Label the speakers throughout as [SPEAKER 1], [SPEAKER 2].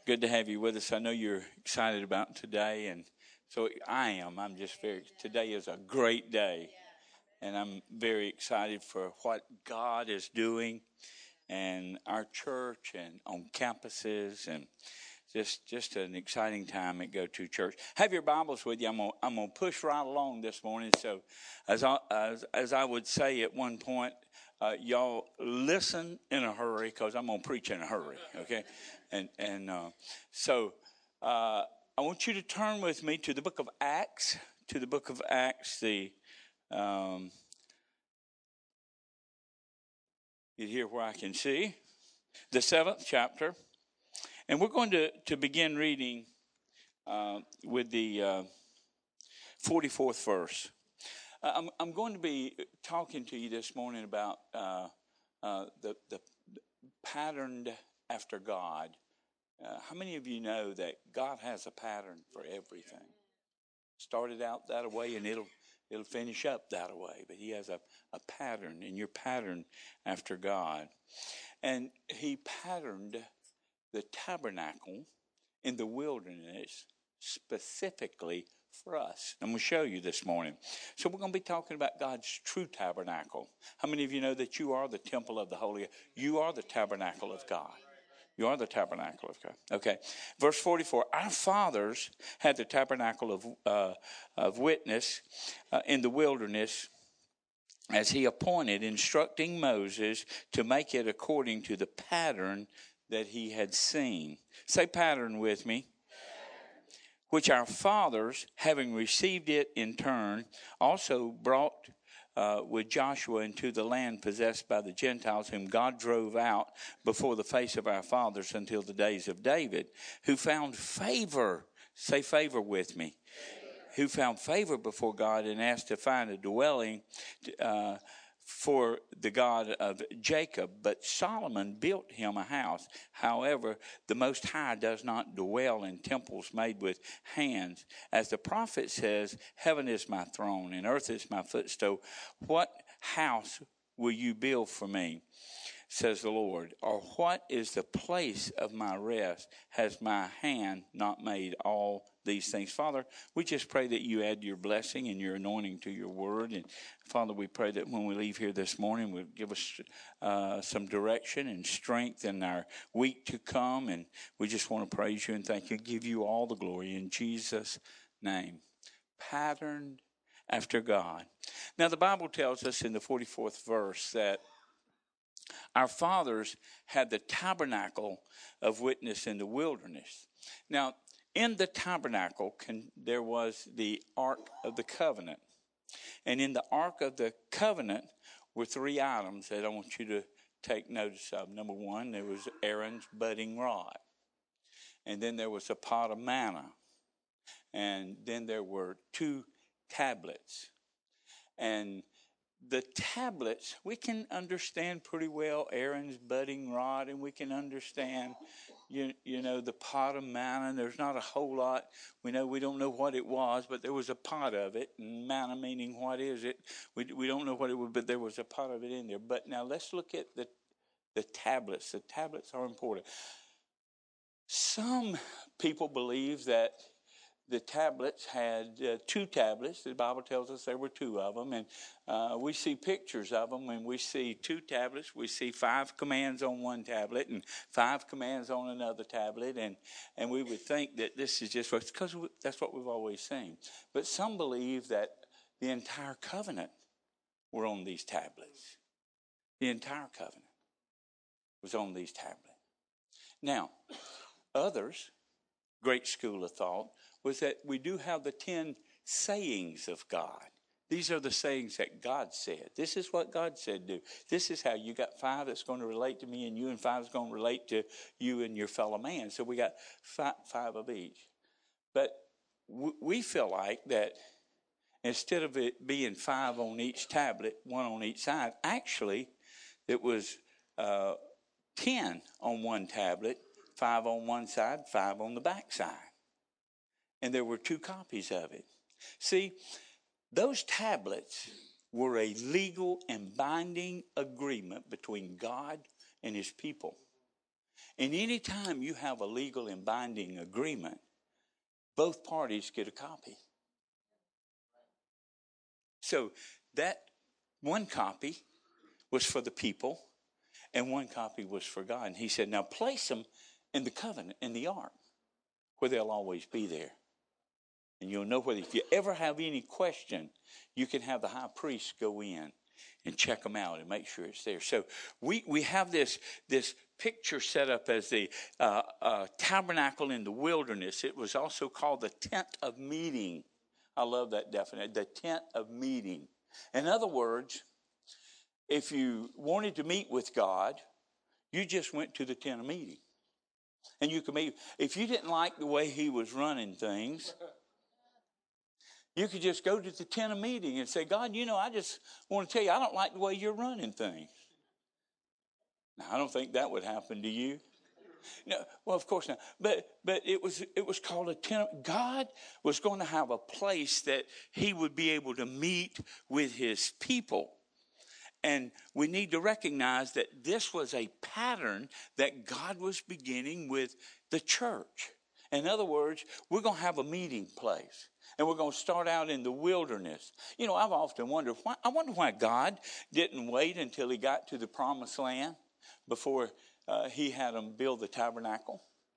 [SPEAKER 1] Good to have you with us. I know you're excited about today, and so I am. I'm just today is a great day, and I'm very excited for what God is doing and our church and on campuses, and just an exciting time at Go To Church. Have your Bibles with you. I'm gonna push right along this morning. So, as I would say at one point, y'all listen in a hurry because I'm gonna preach in a hurry. Okay, so I want you to turn with me to the book of Acts. To the book of Acts, you hear where I can see the 7th chapter. And we're going to begin reading with the 44th verse. I'm going to be talking to you this morning about the patterned after God. How many of you know that God has a pattern for everything? Started out that way, and it'll finish up that way. But He has a pattern, and you're patterned after God. And He patterned the tabernacle in the wilderness specifically for us. I'm going to show you this morning. So we're going to be talking about God's true tabernacle. How many of you know that you are the temple of the Holy? You are the tabernacle of God. You are the tabernacle of God. Okay. Verse 44, our fathers had the tabernacle of witness in the wilderness, as He appointed, instructing Moses to make it according to the pattern that he had seen. Say pattern with me. Which our fathers, having received it in turn, also brought with Joshua into the land possessed by the Gentiles, whom God drove out before the face of our fathers until the days of David, who found favor. Say favor with me. Who found favor before God and asked to find a dwelling for the God of Jacob. But Solomon built him a house. However, the Most High does not dwell in temples made with hands. As the prophet says, heaven is my throne and earth is my footstool. What house will you build for me, says the Lord? Or what is the place of my rest? Has my hand not made all these things? Father, we just pray that you add your blessing and your anointing to your word. And Father, we pray that when we leave here this morning, will give us some direction and strength in our week to come. And we just want to praise you and thank you, give you all the glory in Jesus' name. Patterned after God. Now, the Bible tells us in the 44th verse that our fathers had the tabernacle of witness in the wilderness. Now, in the tabernacle, there was the Ark of the Covenant. And in the Ark of the Covenant were 3 items that I want you to take notice of. Number 1, there was Aaron's budding rod. And then there was a pot of manna. And then there were 2 tablets. And the tablets, we can understand pretty well Aaron's budding rod, and we can understand, you know, the pot of manna. There's not a whole lot. We don't know what it was, but there was a pot of it, and manna meaning what is it? We don't know what it was, but there was a pot of it in there. But now let's look at the tablets. The tablets are important. Some people believe that the tablets had 2 tablets. The Bible tells us there were 2 of them. And we see pictures of them. And we see 2 tablets. We see 5 commands on one tablet and 5 commands on another tablet. And we would think that this is just because that's what we've always seen. But some believe that the entire covenant were on these tablets. The entire covenant was on these tablets. Now, others, great school of thought, was that we do have the 10 sayings of God. These are the sayings that God said. This is what God said do. This is how you got 5 that's going to relate to me and you, and 5 is going to relate to you and your fellow man. So we got 5 of each. But we feel like that instead of it being 5 on each tablet, 1 on each side, actually it was 10 on one tablet, 5 on one side, 5 on the back side. And there were 2 copies of it. See, those tablets were a legal and binding agreement between God and his people. And any time you have a legal and binding agreement, both parties get a copy. So that one copy was for the people, and one copy was for God. And he said, now place them in the covenant, in the ark, where they'll always be there. And you'll know whether, if you ever have any question, you can have the high priest go in and check them out and make sure it's there. So we have this picture set up as the tabernacle in the wilderness. It was also called the tent of meeting. I love that definition, the tent of meeting. In other words, if you wanted to meet with God, you just went to the tent of meeting. And you could meet. If you didn't like the way he was running things, you could just go to the tent of meeting and say, God, I just want to tell you, I don't like the way you're running things. Now, I don't think that would happen to you. No, well, of course not. But it was called a tent. God was going to have a place that he would be able to meet with his people. And we need to recognize that this was a pattern that God was beginning with the church. In other words, we're going to have a meeting place. And we're going to start out in the wilderness. I've often wondered, why God didn't wait until he got to the promised land before he had them build the tabernacle.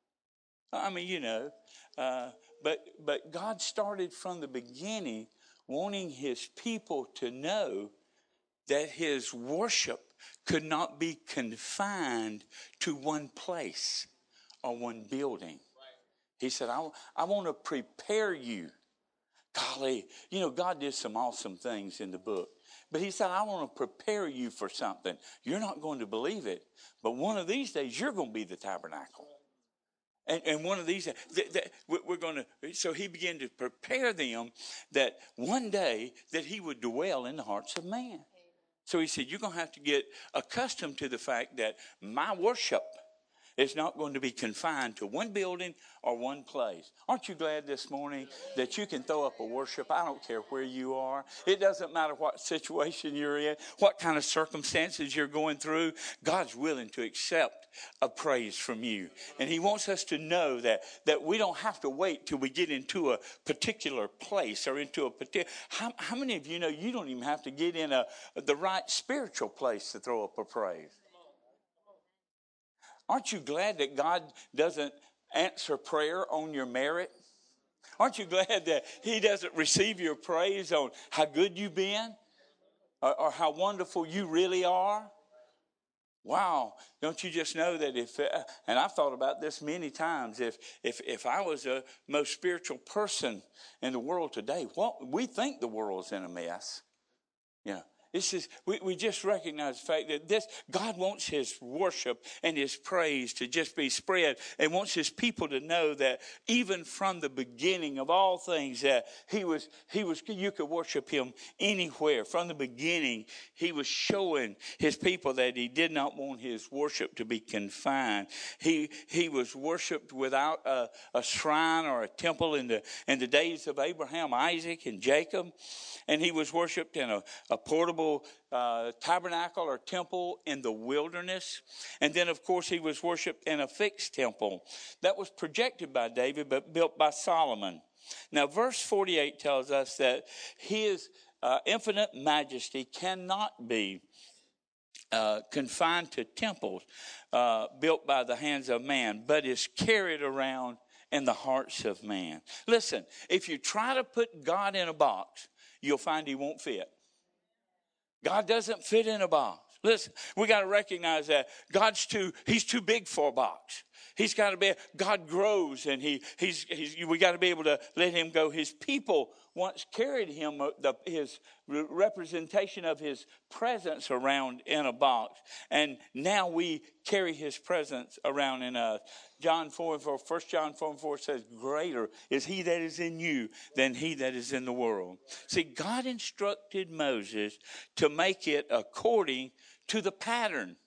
[SPEAKER 1] But God started from the beginning wanting his people to know that his worship could not be confined to one place or one building. He said, I want to prepare you. Golly, God did some awesome things in the book. But he said, I want to prepare you for something. You're not going to believe it, but one of these days you're going to be the tabernacle. And one of these, we're going to, so he began to prepare them that one day that he would dwell in the hearts of man. So he said, you're going to have to get accustomed to the fact that my worship is not going to be confined to one building or one place. Aren't you glad this morning that you can throw up a worship? I don't care where you are. It doesn't matter what situation you're in, what kind of circumstances you're going through. God's willing to accept a praise from you. And he wants us to know that we don't have to wait till we get into a particular place or into a particular... How many of you know you don't even have to get in the right spiritual place to throw up a praise? Aren't you glad that God doesn't answer prayer on your merit? Aren't you glad that he doesn't receive your praise on how good you've been or how wonderful you really are? Wow, don't you just know that and I've thought about this many times, if I was the most spiritual person in the world today, we think the world's in a mess. It's just, we just recognize the fact that God wants his worship and his praise to just be spread, and wants his people to know that even from the beginning of all things that you could worship him anywhere. From the beginning, he was showing his people that he did not want his worship to be confined. He was worshiped without a shrine or a temple in the days of Abraham, Isaac, and Jacob. And he was worshiped in a portable tabernacle or temple in the wilderness. And then, of course, he was worshipped in a fixed temple that was projected by David but built by Solomon. Now, verse 48 tells us that his infinite majesty cannot be confined to temples built by the hands of man, but is carried around in the hearts of man. Listen, if you try to put God in a box, you'll find he won't fit. God doesn't fit in a box. Listen, we got to recognize that he's too big for a box. He's got to be, God grows, and we got to be able to let him go. His people once carried him, his representation of his presence around in a box. And now we carry his presence around in us. 1 John 4:4 says, greater is he that is in you than he that is in the world. See, God instructed Moses to make it according to the pattern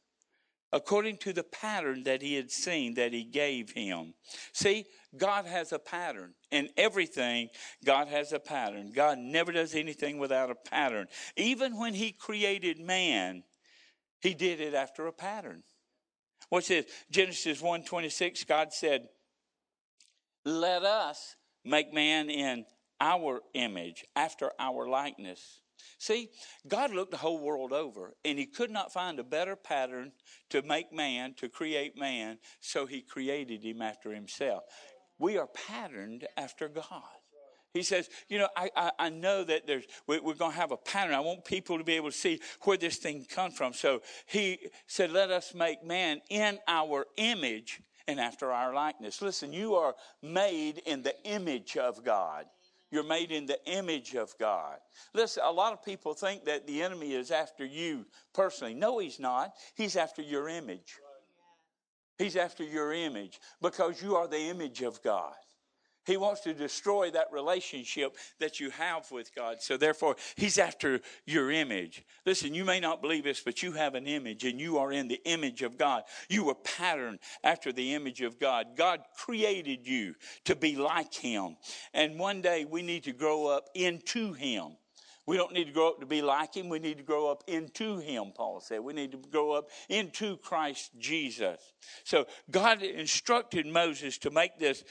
[SPEAKER 1] that he had seen, that he gave him. See, God has a pattern. In everything, God has a pattern. God never does anything without a pattern. Even when he created man, he did it after a pattern. What's this? Genesis 1:26, God said, let us make man in our image, after our likeness. See, God looked the whole world over, and he could not find a better pattern to make man, to create man, so he created him after himself. We are patterned after God. He says, I know that we're going to have a pattern. I want people to be able to see where this thing comes from. So he said, let us make man in our image and after our likeness. Listen, you are made in the image of God. You're made in the image of God. Listen, a lot of people think that the enemy is after you personally. No, he's not. He's after your image. He's after your image because you are the image of God. He wants to destroy that relationship that you have with God. So therefore, he's after your image. Listen, you may not believe this, but you have an image, and you are in the image of God. You were patterned after the image of God. God created you to be like him. And one day we need to grow up into him. We don't need to grow up to be like him. We need to grow up into him, Paul said. We need to grow up into Christ Jesus. So God instructed Moses to make this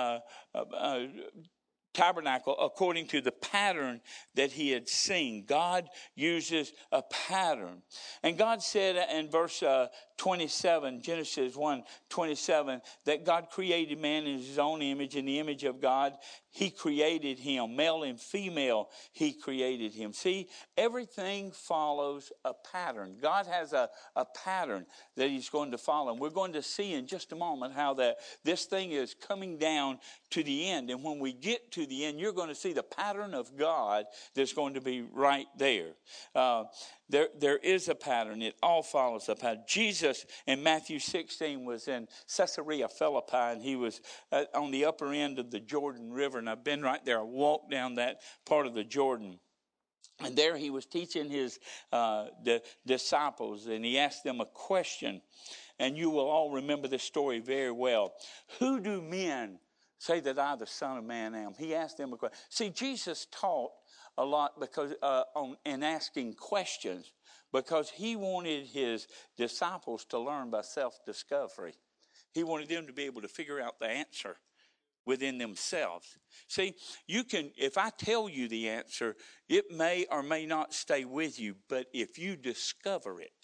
[SPEAKER 1] tabernacle according to the pattern that he had seen. God uses a pattern. And God said in verse 27, Genesis 1:27, that God created man in his own image. In the image of God, he created him. Male and female, he created him. See, everything follows a pattern. God has a pattern that he's going to follow. And we're going to see in just a moment how this thing is coming down to the end. And when we get to the end, you're going to see the pattern of God that's going to be right there. There is a pattern. It all follows a pattern. Jesus in Matthew 16 was in Caesarea Philippi, and he was on the upper end of the Jordan River. And I've been right there. I walked down that part of the Jordan. And there he was teaching his disciples, and he asked them a question. And you will all remember this story very well. Who do men say that I, the Son of Man, am? He asked them a question. See, Jesus taught a lot because in asking questions, because he wanted his disciples to learn by self-discovery. He wanted them to be able to figure out the answer within themselves. See, you can, if I tell you the answer, it may or may not stay with you, but if you discover it,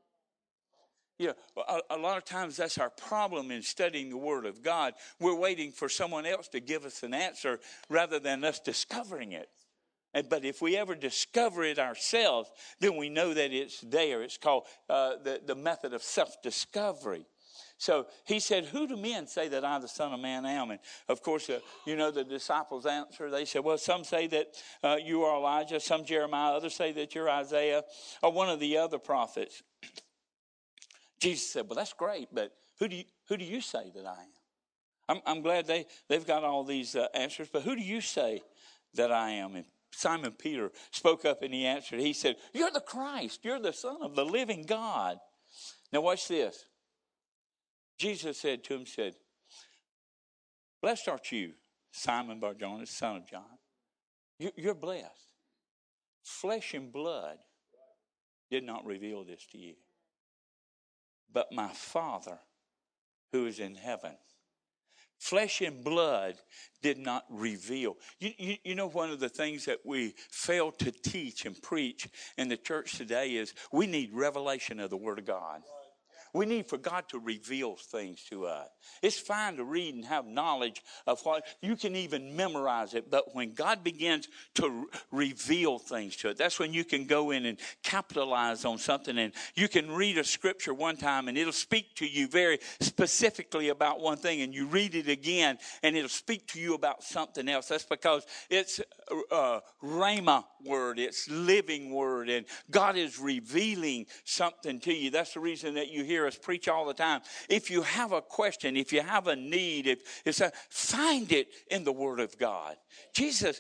[SPEAKER 1] a lot of times that's our problem in studying the Word of God. We're waiting for someone else to give us an answer rather than us discovering it. But if we ever discover it ourselves, then we know that it's there. It's called the method of self-discovery. So he said, who do men say that I, the Son of Man, am? And of course, the disciples answer. They said, well, some say that you are Elijah, some Jeremiah, others say that you're Isaiah, or one of the other prophets. Jesus said, well, that's great, but who do you say that I am? I'm glad they've got all these answers, but who do you say that I am? And Simon Peter spoke up and he answered. He said, you're the Christ. You're the Son of the living God. Now watch this. Jesus said to him, blessed art you, Simon Bar-Jonas, son of John. You're blessed. Flesh and blood did not reveal this to you, but my Father who is in heaven. Flesh and blood did not reveal. You know, one of the things that we fail to teach and preach in the church today is we need revelation of the Word of God. We need for God to reveal things to us. It's fine to read and have knowledge of what, you can even memorize it, but when God begins to reveal things to it, that's when you can go in and capitalize on something, and you can read a scripture one time and it'll speak to you very specifically about one thing, and you read it again and it'll speak to you about something else. That's because it's Rhema word, it's living word, and God is revealing something to you. That's the reason that you hear us preach all the time. If you have a question, if you have a need, find it in the Word of God. Jesus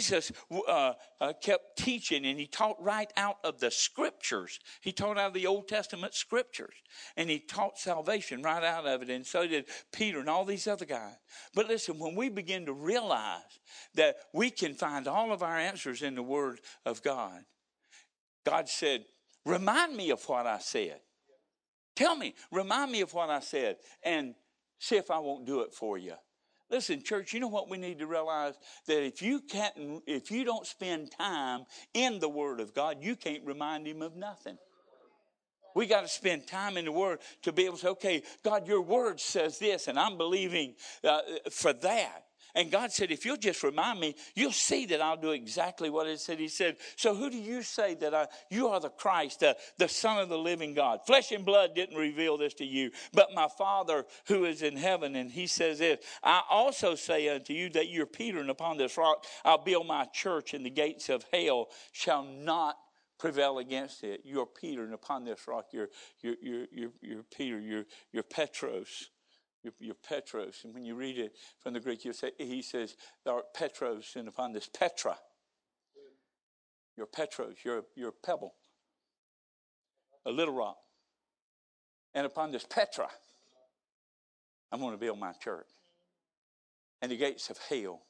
[SPEAKER 1] kept teaching, and he taught right out of the Scriptures. He taught out of the Old Testament Scriptures, and he taught salvation right out of it, and so did Peter and all these other guys. But listen, when we begin to realize that we can find all of our answers in the Word of God, God said, remind me of what I said. Tell me, remind me of what I said, and see if I won't do it for you. Listen, church, you know what we need to realize? That if you don't spend time in the Word of God, you can't remind Him of nothing. We got to spend time in the Word to be able to say, okay, God, your Word says this, and I'm believing for that. And God said, if you'll just remind me, you'll see that I'll do exactly what it said. He said, so who do you say that you are the Christ, the Son of the living God? Flesh and blood didn't reveal this to you, but my Father who is in heaven. And he says this, I also say unto you that you're Peter, and upon this rock I'll build my church, and the gates of hell shall not prevail against it. You're Peter, and upon this rock you're Peter, you're Petros. You're Petros. And when you read it from the Greek, he says, thou art Petros, and upon this Petra. You're Petros. You're a pebble. A little rock. And upon this Petra, I'm going to build my church. And the gates of hell.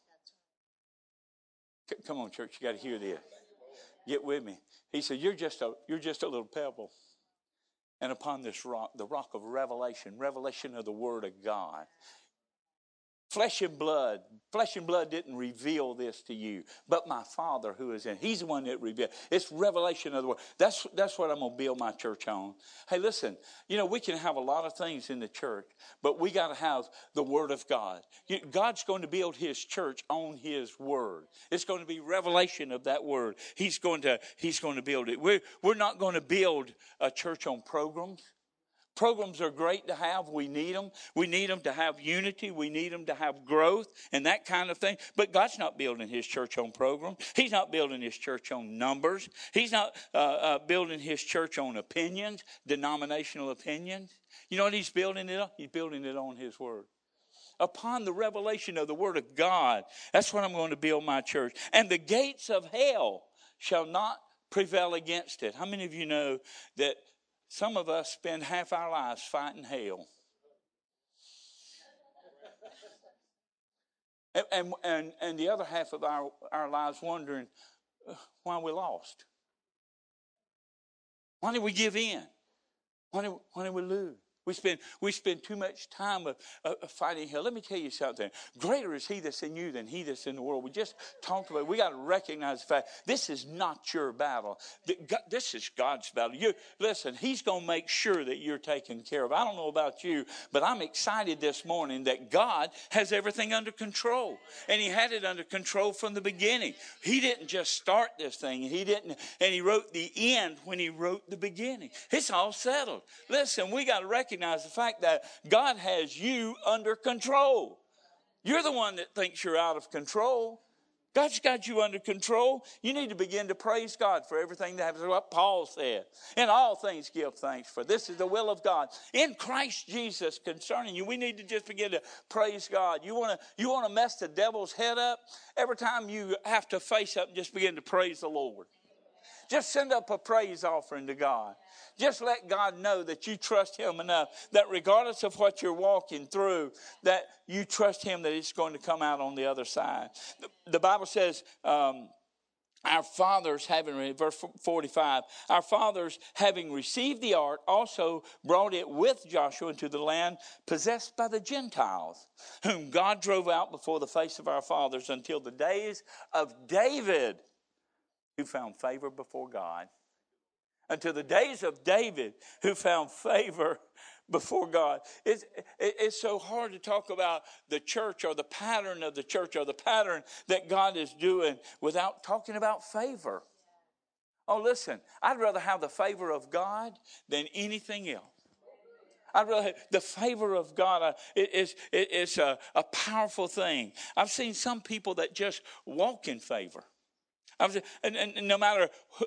[SPEAKER 1] Come on, church, you got to hear this. Get with me. He said, you're just a little pebble. And upon this rock, the rock of revelation of the Word of God. Flesh and blood didn't reveal this to you, but my Father who is in, He's the one that revealed. It's revelation of the Word. That's what I'm going to build my church on. Hey, listen, we can have a lot of things in the church, but we got to have the Word of God. God's going to build His church on His Word. It's going to be revelation of that Word. He's going to build it. We're not going to build a church on programs. Programs are great to have. We need them. We need them to have unity. We need them to have growth and that kind of thing. But God's not building His church on programs. He's not building His church on numbers. He's not building His church on opinions, denominational opinions. You know what He's building it on? He's building it on His Word. Upon the revelation of the Word of God, that's what I'm going to build my church. And the gates of hell shall not prevail against it. How many of you know that some of us spend half our lives fighting hell? And the other half of our lives wondering why we lost. Why did we give in? Why did we lose? We spend too much time of fighting hell. Let me tell you something. Greater is He that's in you than he that's in the world. We just talked about it. We got to recognize the fact this is not your battle. This is God's battle. Listen, He's going to make sure that you're taken care of. I don't know about you, but I'm excited this morning that God has everything under control. And He had it under control from the beginning. He didn't just start this thing. And He wrote the end when He wrote the beginning. It's all settled. Listen, we got to recognize the fact that God has you under control. You're the one that thinks you're out of control. God's got you under control. You need to begin to praise God for everything that happens. What Paul said. In all things give thanks, for this is the will of God in Christ Jesus concerning you. We need to just begin to praise God. You want to mess the devil's head up? Every time you have to face up, just begin to praise the Lord. Just send up a praise offering to God. Just let God know that you trust Him enough that regardless of what you're walking through, that you trust Him that it's going to come out on the other side. The Bible says, our fathers having, verse 45, our fathers having received the ark also brought it with Joshua into the land possessed by the Gentiles, whom God drove out before the face of our fathers until the days of David, who found favor before God. Until the days of David, who found favor before God. It's so hard to talk about the church or the pattern of the church or the pattern that God is doing without talking about favor. Oh, listen, I'd rather have the favor of God than anything else. I'd rather have the favor of God. It's a powerful thing. I've seen some people that just walk in favor. And no matter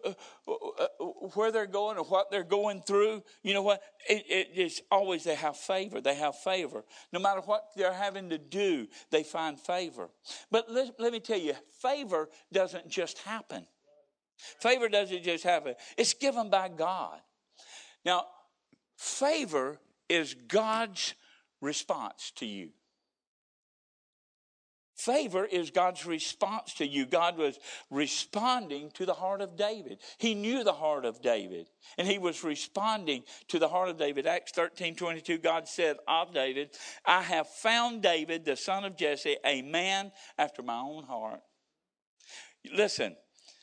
[SPEAKER 1] where they're going or what they're going through, you know what? It's always they have favor. They have favor. No matter what they're having to do, they find favor. But let me tell you, favor doesn't just happen. Favor doesn't just happen. It's given by God. Now, favor is God's response to you. favor is God's response to you. God was responding to the heart of David. He knew the heart of David, and he was responding to the heart of David. Acts 13:22, God said of David, I have found David, the son of Jesse, a man after my own heart. Listen,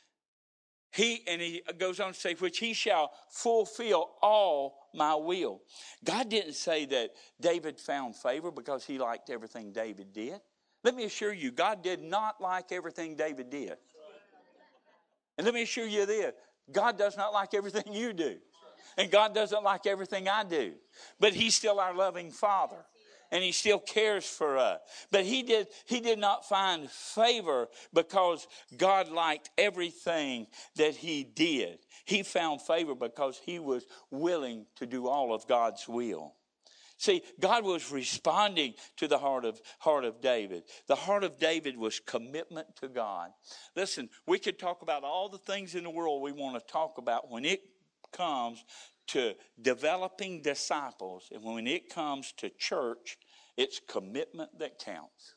[SPEAKER 1] he goes on to say, which he shall fulfill all my will. God didn't say that David found favor because he liked everything David did. Let me assure you, God did not like everything David did. And let me assure you this, God does not like everything you do. And God doesn't like everything I do. But he's still our loving Father. And he still cares for us. But he did not find favor because God liked everything that he did. He found favor because he was willing to do all of God's will. See, God was responding to the heart of David. The heart of David was commitment to God. Listen, we could talk about all the things in the world we want to talk about when it comes to developing disciples, and when it comes to church, it's commitment that counts.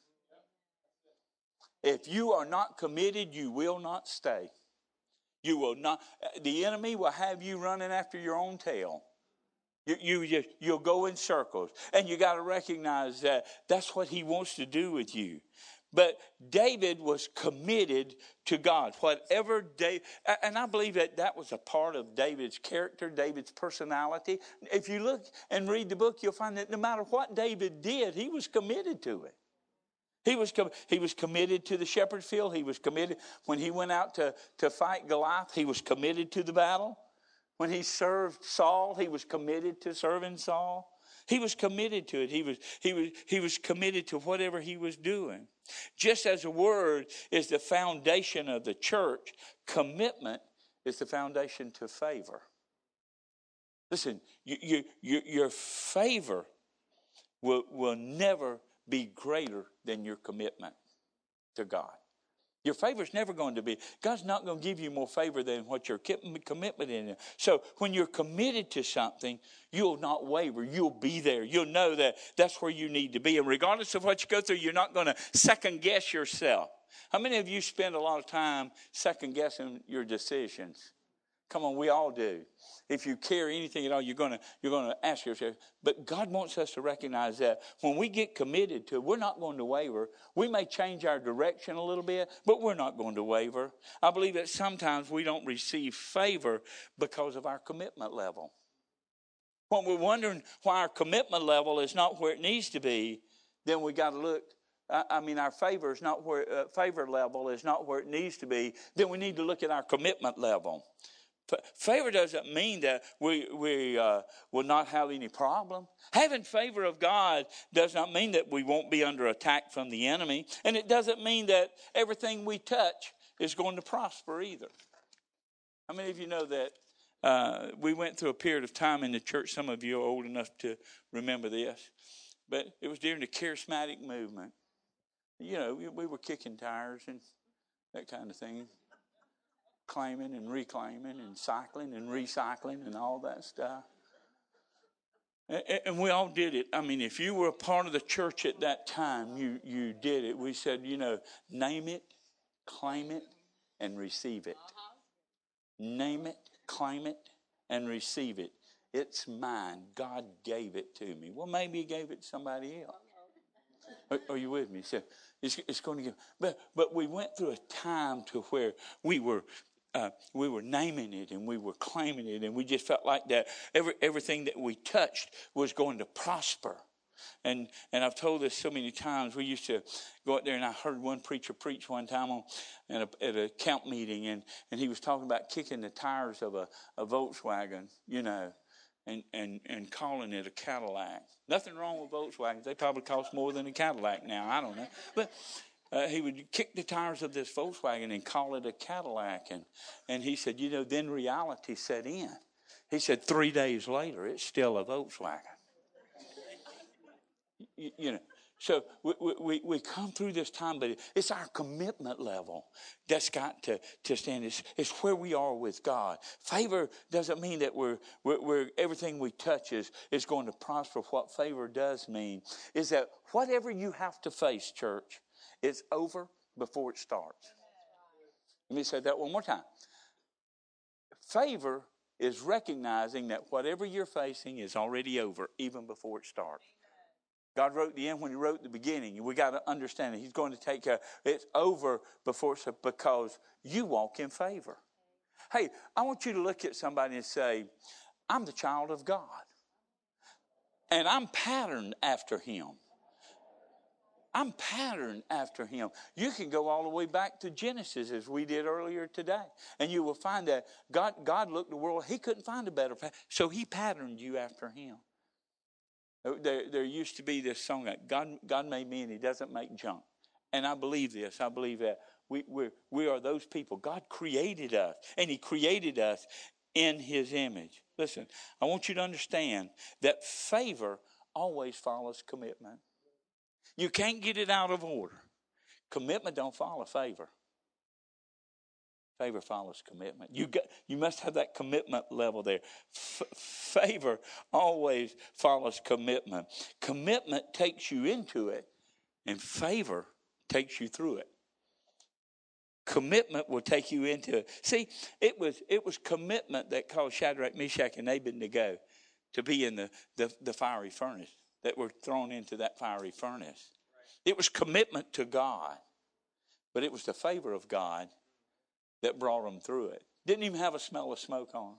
[SPEAKER 1] If you are not committed, you will not stay. You will not. The enemy will have you running after your own tail. You'll go in circles, and you got to recognize that that's what he wants to do with you. But David was committed to God. Whatever David, and I believe that was a part of David's character, David's personality. If you look and read the book, you'll find that no matter what David did, he was committed to it. He was committed to the shepherd's field. He was committed when he went out to fight Goliath. He was committed to the battle. When he served Saul, he was committed to serving Saul. He was committed to it. He was committed to whatever he was doing. Just as a word is the foundation of the church, commitment is the foundation to favor. Listen, your favor will never be greater than your commitment to God. Your favor is never going to be. God's not going to give you more favor than what your commitment is. So when you're committed to something, you'll not waver. You'll be there. You'll know that that's where you need to be. And regardless of what you go through, you're not going to second guess yourself. How many of you spend a lot of time second guessing your decisions? Come on, we all do. If you care anything at all, you're going to ask yourself. But God wants us to recognize that when we get committed to it, we're not going to waver. We may change our direction a little bit, but we're not going to waver. I believe that sometimes we don't receive favor because of our commitment level. When we're wondering why our commitment level is not where it needs to be, then we got to look. Our favor is not where favor level is not where it needs to be. Then we need to look at our commitment level. Favor doesn't mean that we will not have any problem. Having favor of God does not mean that we won't be under attack from the enemy. And it doesn't mean that everything we touch is going to prosper either. How many of you know that we went through a period of time in the church? Some of you are old enough to remember this. But it was during the charismatic movement. You know, we were kicking tires and that kind of thing. Claiming and reclaiming and cycling and recycling and all that stuff. And we all did it. I mean, if you were a part of the church at that time, you did it. We said, name it, claim it, and receive it. Name it, claim it, and receive it. It's mine. God gave it to me. Well, maybe he gave it to somebody else. Are you with me? So it's going to give. But we went through a time to where we were naming it and we were claiming it, and we just felt like that everything that we touched was going to prosper. And I've told this so many times. We used to go out there, and I heard one preacher preach one time at a camp meeting, and he was talking about kicking the tires of a Volkswagen, and calling it a Cadillac. Nothing wrong with Volkswagens. They probably cost more than a Cadillac now. I don't know. But he would kick the tires of this Volkswagen and call it a Cadillac. And he said, then reality set in. He said 3 days later, it's still a Volkswagen. So we come through this time, but it's our commitment level that's got to stand. It's where we are with God. Favor doesn't mean that we're everything we touch is going to prosper. What favor does mean is that whatever you have to face, church, It's over before it starts. Let me say that one more time. Favor is recognizing that whatever you're facing is already over, even before it starts. God wrote the end when he wrote the beginning. We got to understand it. He's going to take care. It's over before it's because you walk in favor. Hey, I want you to look at somebody and say, I'm the child of God. And I'm patterned after him. I'm patterned after him. You can go all the way back to Genesis as we did earlier today. And you will find that God looked at the world. He couldn't find a better pattern. So he patterned you after him. There used to be this song that God made me and he doesn't make junk. And I believe this. I believe that we are those people. God created us, and he created us in his image. Listen, I want you to understand that favor always follows commitment. You can't get it out of order. Commitment don't follow favor. Favor follows commitment. You must have that commitment level there. Favor always follows commitment. Commitment takes you into it, and favor takes you through it. Commitment will take you into it. See, it was commitment that caused Shadrach, Meshach, and Abednego to be in the fiery furnace, that were thrown into that fiery furnace. It was commitment to God, but it was the favor of God that brought them through it. Didn't even have a smell of smoke on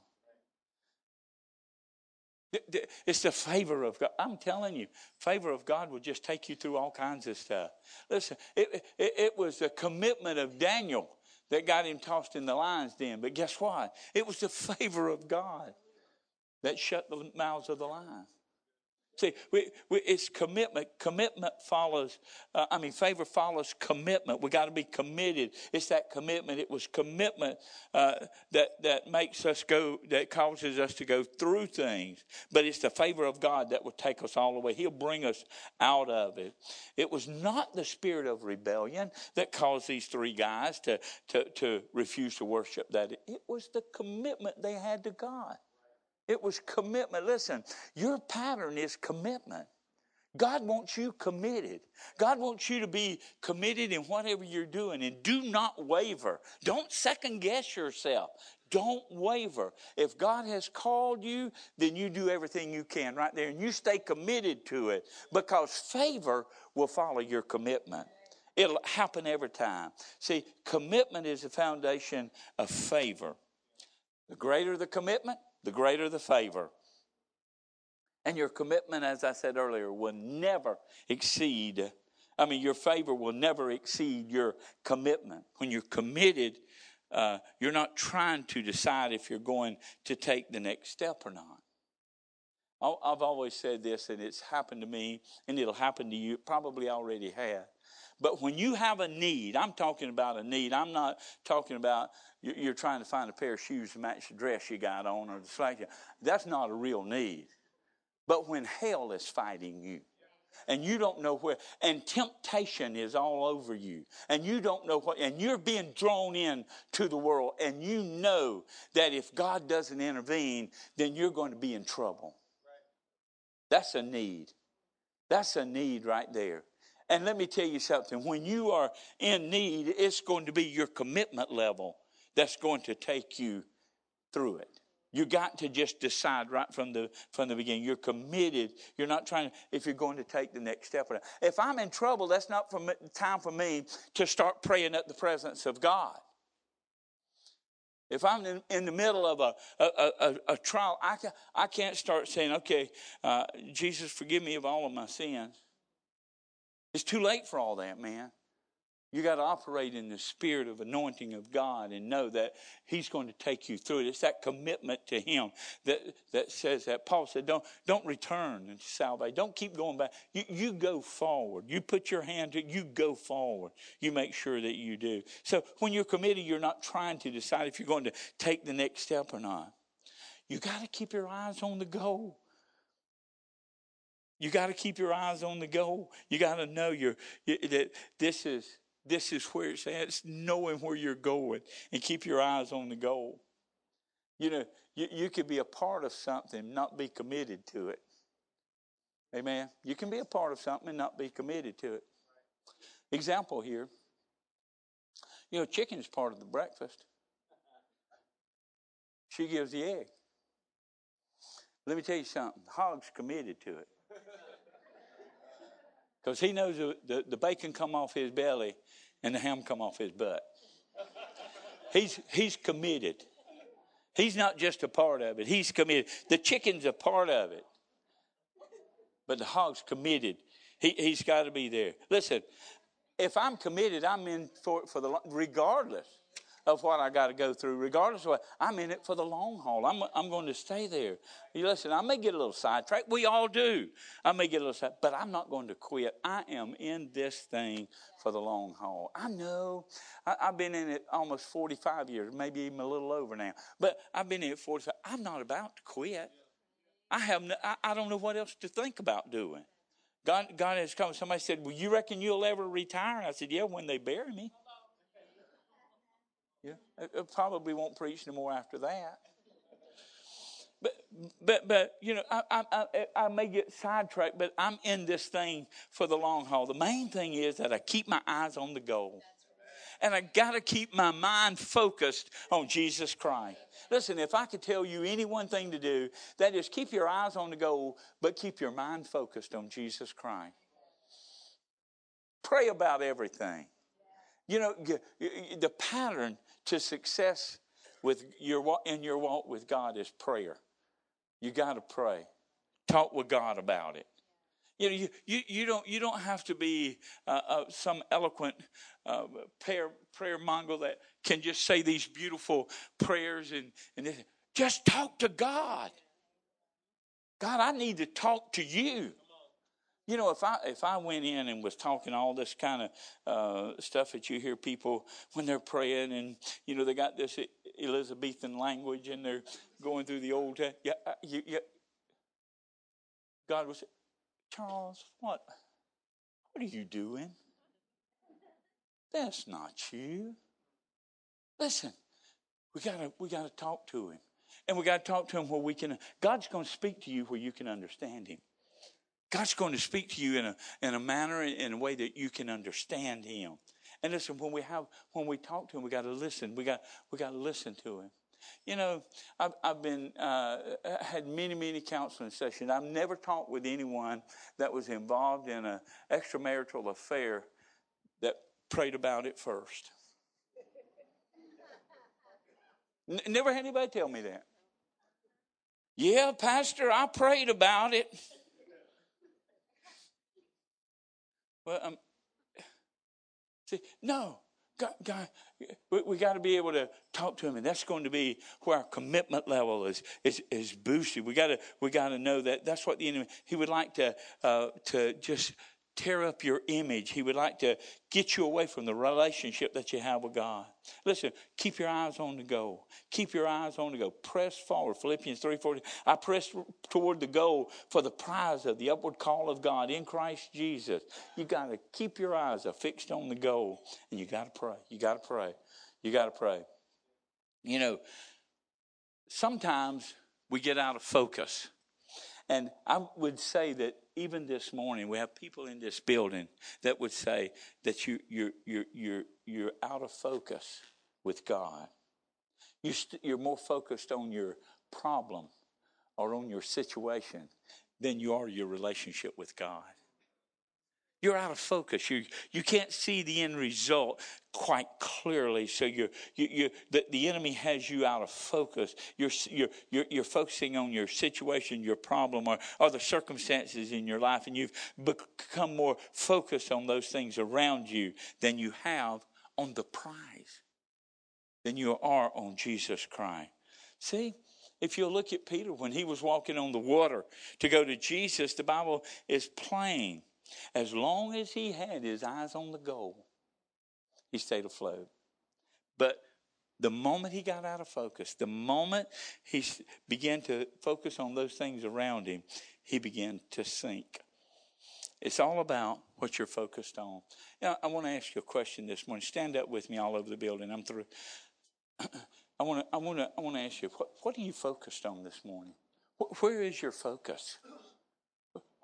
[SPEAKER 1] them. It's the favor of God. I'm telling you, favor of God will just take you through all kinds of stuff. Listen, it was the commitment of Daniel that got him tossed in the lion's den. But guess what? It was the favor of God that shut the mouths of the lions. See, it's commitment. Commitment follows, favor follows commitment. We got to be committed. It's that commitment. It was commitment that makes us go, that causes us to go through things. But it's the favor of God that will take us all the way. He'll bring us out of it. It was not the spirit of rebellion that caused these three guys to refuse to worship that. It was the commitment they had to God. It was commitment. Listen, your pattern is commitment. God wants you committed. God wants you to be committed in whatever you're doing, and do not waver. Don't second guess yourself. Don't waver. If God has called you, then you do everything you can right there, and you stay committed to it, because favor will follow your commitment. It'll happen every time. See, commitment is the foundation of favor. The greater the commitment, the greater the favor. And your commitment, as I said earlier, will never exceed, your favor will never exceed your commitment. When you're committed, you're not trying to decide if you're going to take the next step or not. I've always said this, and it's happened to me, and it'll happen to you. It probably already has. But when you have a need, I'm talking about a need. I'm not talking about you're trying to find a pair of shoes to match the dress you got on or the slack. That's not a real need. But when hell is fighting you, and you don't know where, and temptation is all over you, and you don't know what, and you're being drawn in to the world, and you know that if God doesn't intervene, then you're going to be in trouble. That's a need. That's a need right there. And let me tell you something. When you are in need, it's going to be your commitment level that's going to take you through it. You got to just decide right from the beginning. You're committed. You're not trying to, if you're going to take the next step. If I'm in trouble, that's not time for me to start praying at the presence of God. If I'm in the middle of a trial, I can't start saying, okay, Jesus, forgive me of all of my sins. It's too late for all that, man. You got to operate in the spirit of anointing of God and know that he's going to take you through it. It's that commitment to him that says that. Paul said, don't return into salvation. Don't keep going back. You go forward. You put your hand to it. You go forward. You make sure that you do. So when you're committed, you're not trying to decide if you're going to take the next step or not. You got to keep your eyes on the goal. You got to keep your eyes on the goal. You got to know that this is where it's at. It's knowing where you're going, and keep your eyes on the goal. You know, you could be a part of something, not be committed to it. Amen. You can be a part of something and not be committed to it. Example here. Chicken is part of the breakfast. She gives the egg. Let me tell you something. The hog's committed to it. Because he knows the bacon come off his belly and the ham come off his butt. He's committed. He's not just a part of it. He's committed. The chicken's a part of it. But the hog's committed. He's got to be there. Listen, if I'm committed, I'm in for the regardless of what I got to go through, regardless of what, I'm in it for the long haul. I'm going to stay there. You listen, I may get a little sidetracked. We all do. I may get a little sidetracked, but I'm not going to quit. I am in this thing for the long haul. I know. I've been in it almost 45 years, maybe even a little over now. But I've been in it 45. I'm not about to quit. I don't know what else to think about doing. God has come. Somebody said, well, you reckon you'll ever retire? And I said, yeah, when they bury me. Yeah, I probably won't preach no more after that. But I may get sidetracked, but I'm in this thing for the long haul. The main thing is that I keep my eyes on the goal. And I got to keep my mind focused on Jesus Christ. Listen, if I could tell you any one thing to do, that is keep your eyes on the goal, but keep your mind focused on Jesus Christ. Pray about everything. The pattern to success in your walk with God is prayer. You got to pray. Talk with God about it. You don't have to be some eloquent prayer monger that can just say these beautiful prayers and this. Just talk to God. God, I need to talk to you. If I went in and was talking all this kind of stuff that you hear people when they're praying, and they got this Elizabethan language and they're going through the Old Testament. God was, Charles, what are you doing? That's not you. Listen, we gotta talk to him, and we got to talk to him where we can. God's going to speak to you where you can understand him. God's going to speak to you in a manner, in a way that you can understand him. And listen, when we talk to him, we got to listen. We got to listen to him. I've been had many counseling sessions. I've never talked with anyone that was involved in an extramarital affair that prayed about it first. Never had anybody tell me that. Yeah, Pastor, I prayed about it. Well, see, no, God, we got to be able to talk to him, and that's going to be where our commitment level is boosted. We got to know that that's what the enemy. He would like to just tear up your image. He would like to get you away from the relationship that you have with God. Listen, keep your eyes on the goal. Keep your eyes on the goal. Press forward. Philippians 3:40. I press toward the goal for the prize of the upward call of God in Christ Jesus. You got to keep your eyes fixed on the goal, and you got to pray. You got to pray. You got to pray. Sometimes we get out of focus. And I would say that even this morning, we have people in this building that would say that you're out of focus with God. You're more focused on your problem or on your situation than you are your relationship with God. You're out of focus. You can't see the end result quite clearly. So the enemy has you out of focus. You're focusing on your situation, your problem, or the circumstances in your life, and you've become more focused on those things around you than you have on the prize, than you are on Jesus Christ. See? If you look at Peter when he was walking on the water to go to Jesus, the Bible is plain. As long as he had his eyes on the goal, he stayed afloat. But the moment he got out of focus, the moment he began to focus on those things around him, he began to sink. It's all about what you're focused on. I want to ask you a question this morning. Stand up with me all over the building. I'm through. I want to ask you, what are you focused on this morning? Where is your focus?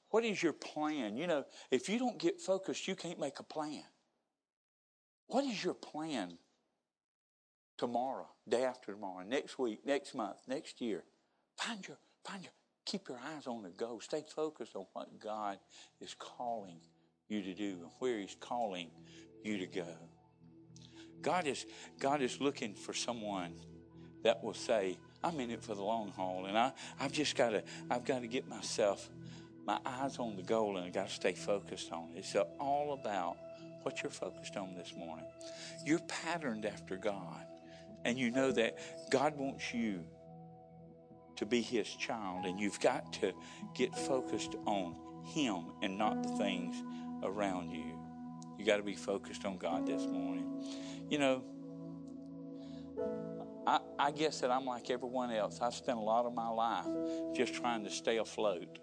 [SPEAKER 1] What is your plan? You know, if you don't get focused, you can't make a plan. What is your plan tomorrow, day after tomorrow, next week, next month, next year? Keep your eyes on the goal. Stay focused on what God is calling you to do and where He's calling you to go. God is looking for someone that will say, I'm in it for the long haul, and I've got to get my eyes on the goal, and I've got to stay focused on it. It's all about what you're focused on this morning. You're patterned after God, and you know that God wants you to be His child, and you've got to get focused on Him and not the things around you. You got to be focused on God this morning. You know, I guess that I'm like everyone else. I've spent a lot of my life just trying to stay afloat.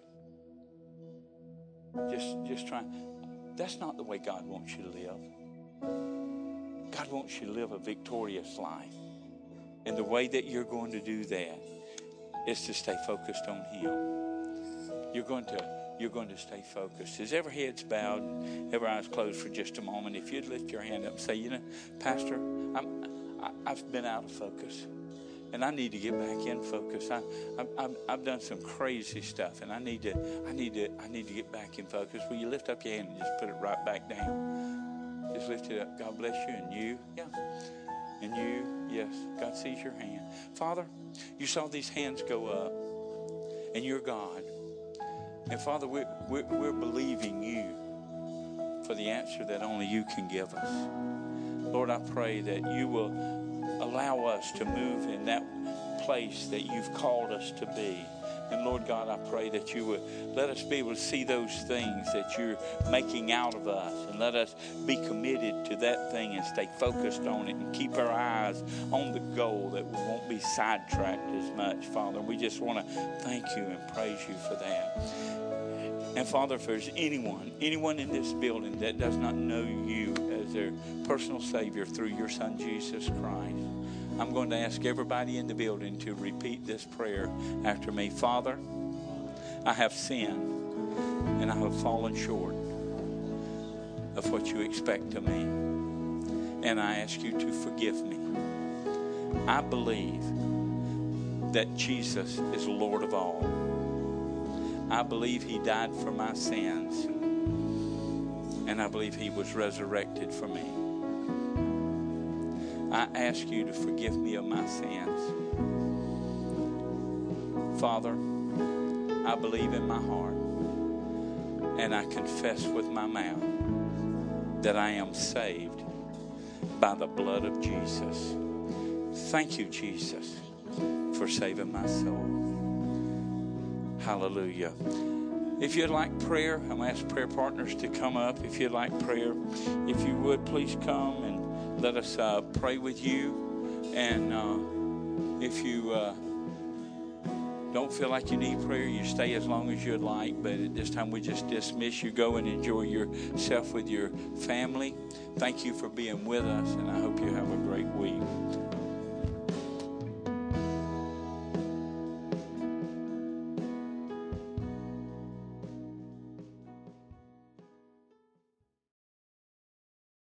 [SPEAKER 1] Just trying. That's not the way God wants you to live. God wants you to live a victorious life. And the way that you're going to do that is to stay focused on Him. You're going to stay focused. As every head's bowed, every eye's closed for just a moment, if you'd lift your hand up and say, you know, Pastor, I've been out of focus, and I need to get back in focus. I've done some crazy stuff, and I need to get back in focus. Will you lift up your hand and just put it right back down? Just lift it up. God bless you. And you, yeah. And you, yes. God sees your hand. Father, you saw these hands go up, and you're God. And Father, we're believing you for the answer that only you can give us. Lord, I pray that you will allow us to move in that place that you've called us to be. And Lord God, I pray that you would let us be able to see those things that you're making out of us, and let us be committed to that thing and stay focused on it and keep our eyes on the goal, that we won't be sidetracked as much, Father. We just want to thank you and praise you for that. And Father, if there's anyone in this building that does not know you as their personal Savior through your Son, Jesus Christ, I'm going to ask everybody in the building to repeat this prayer after me. Father, I have sinned, and I have fallen short of what you expect of me. And I ask you to forgive me. I believe that Jesus is Lord of all. I believe He died for my sins, and I believe He was resurrected for me. I ask you to forgive me of my sins. Father, I believe in my heart, and I confess with my mouth that I am saved by the blood of Jesus. Thank you, Jesus, for saving my soul. Hallelujah. If you'd like prayer, I'm going to ask prayer partners to come up. If you'd like prayer, if you would, please come and let us pray with you. And if you don't feel like you need prayer, you stay as long as you'd like. But at this time, we just dismiss you. Go and enjoy yourself with your family. Thank you for being with us, and I hope you have a great week.